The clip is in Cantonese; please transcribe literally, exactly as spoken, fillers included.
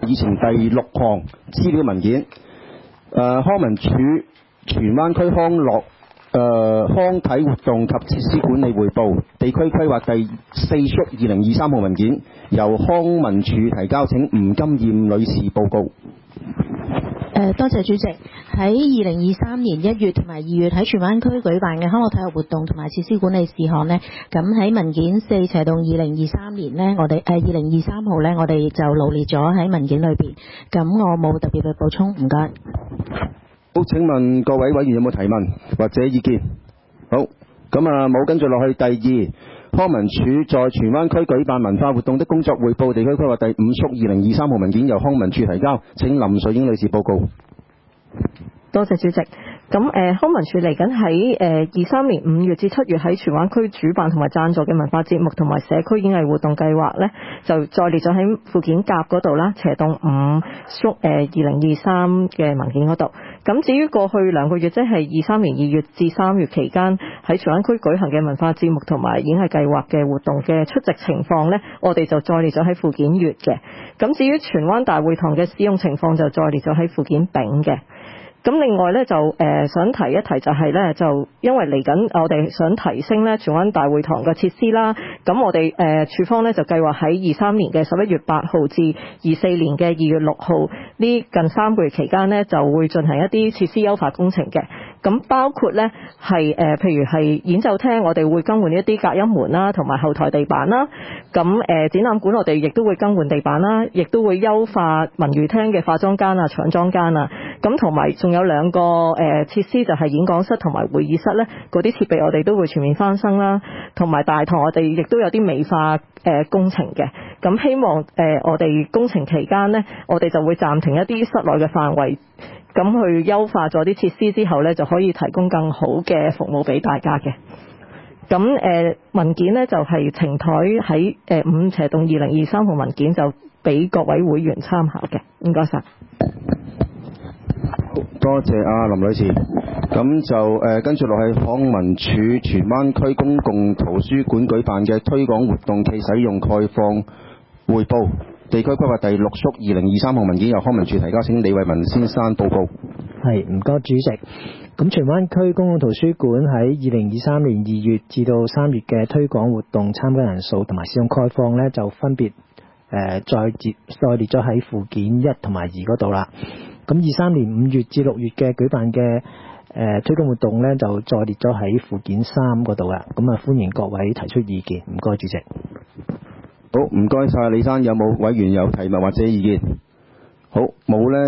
議程第六項資料文件，誒、呃、康文署荃灣區康樂誒、呃、康體活動及設施管理匯報地區規劃第四縮二零二三號文件，由康文署提交，請吳金燕女士報告。 誒，多謝主席。喺二零二三年一月同埋二月喺荃灣區舉辦嘅康樂體育活動同埋設施管理事項呢，咁喺文件四斜動二零二三年呢，我哋誒二零二三號呢，我哋就羅列咗喺文件裏邊。咁我冇特別嘅補充，唔該。 好，請問各位委員有冇提問或者意見？好，咁啊冇，跟住落去第二，康文署在荃灣區舉辦文化活動的工作匯報地區規劃第五縮二零二三號文件，由康文署提交，請林水英女士報告。 多謝主席。咁誒、呃、康文署嚟緊喺誒二三年五月至七月喺荃灣區主辦同埋贊助嘅文化節目同埋社區演藝活動計劃呢，就再列咗喺附件甲嗰度啦，斜動五縮誒二零二三嘅文件嗰度。咁至於過去兩個月，即係二三年二月至三月期間喺荃灣區舉行嘅文化節目同埋演藝計劃嘅活動嘅出席情況呢，我哋就再列咗喺附件乙嘅。咁至於荃灣大會堂嘅使用情況，就再列咗喺附件丙嘅。咁另外咧就誒、呃、想提一提就係咧，就因為嚟緊我哋想提升咧荃灣大會堂嘅設施啦，咁我哋誒、呃、署方咧就計劃喺二三年嘅十一月八號至二四年嘅二月六號呢近三個月期間呢，就會進行一啲設施優化工程嘅。咁包括咧係誒譬如係演奏廳，我哋會更換一啲隔音門啦，同埋後台地板啦。咁誒、呃、展覽館我哋亦都會更換地板啦，亦都會優化文娛廳嘅化妝間啊、搶妝間啊。咁同埋仲有兩個誒、呃、設施，就係演講室同埋會議室咧，嗰啲設備我哋都會全面翻新啦。同埋大堂我哋亦都有啲美化誒、呃、工程嘅。咁希望誒、呃、我哋工程期間呢，我哋就會暫停一啲室內嘅範圍。咁去優化咗啲設施之後呢，就可以提供更好嘅服務俾大家嘅。咁誒、呃、文件呢，就係呈台喺誒五斜動二零二三號文件，就俾各位會員參考嘅。唔該晒。 多謝阿林女士。咁就誒、呃、跟住落去康文署荃灣區公共圖書館舉辦嘅推廣活動暨使用概況匯報。地區規劃第六縮二零二三號文件，由康文署提交，請李慧文先生報告。 係，唔該主席。咁荃灣區公共圖書館喺二零二三年二月至到三月嘅推廣活動參加人數同埋使用概況呢，就分別誒、呃、再列再列咗喺附件一同埋二嗰度啦。咁二三年五月至六月嘅舉辦嘅誒、呃、推廣活動呢，就再列咗喺附件三嗰度啦。咁啊，歡迎各位提出意見。唔該主席。 好，唔該晒李生，有冇委員有提問或者意見？好，冇呢。